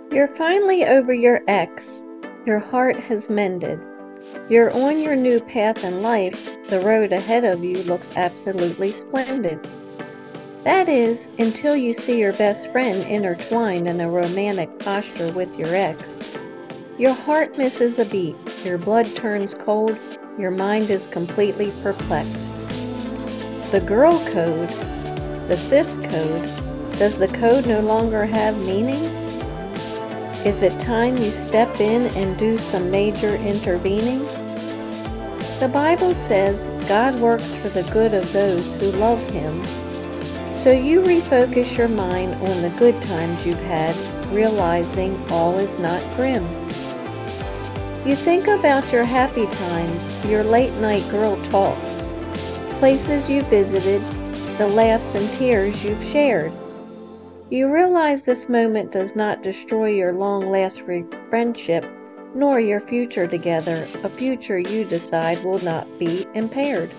You're finally over your ex. Your heart has mended. You're on your new path in life. The road ahead of you looks absolutely splendid. That is, until you see your best friend intertwined in a romantic posture with your ex. Your heart misses a beat, your blood turns cold, your mind is completely perplexed. The girl code, the cis code, does the code no longer have meaning? Is it time you step in and do some major intervening? The Bible says God works for the good of those who love Him. So you refocus your mind on the good times you've had, realizing all is not grim. You think about your happy times, your late night girl talks, places you visited, the laughs and tears you've shared. You realize this moment does not destroy your long-lasting friendship, nor your future together, a future you decide will not be impaired.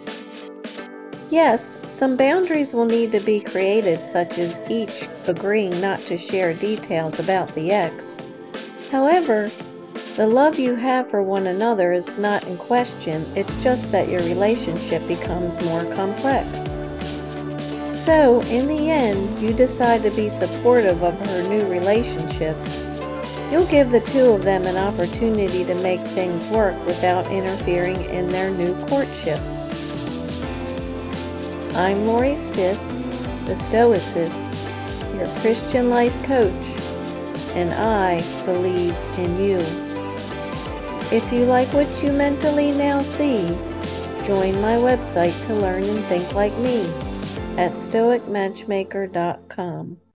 Yes, some boundaries will need to be created, such as each agreeing not to share details about the ex. However, the love you have for one another is not in question, it's just that your relationship becomes more complex. So, in the end, you decide to be supportive of her new relationship. You'll give the two of them an opportunity to make things work without interfering in their new courtship. I'm Lori Stith, the Stoicist, your Christian life coach, and I believe in you. If you like what you mentally now see, join my website to learn and think like me at stoicmatchmaker.com.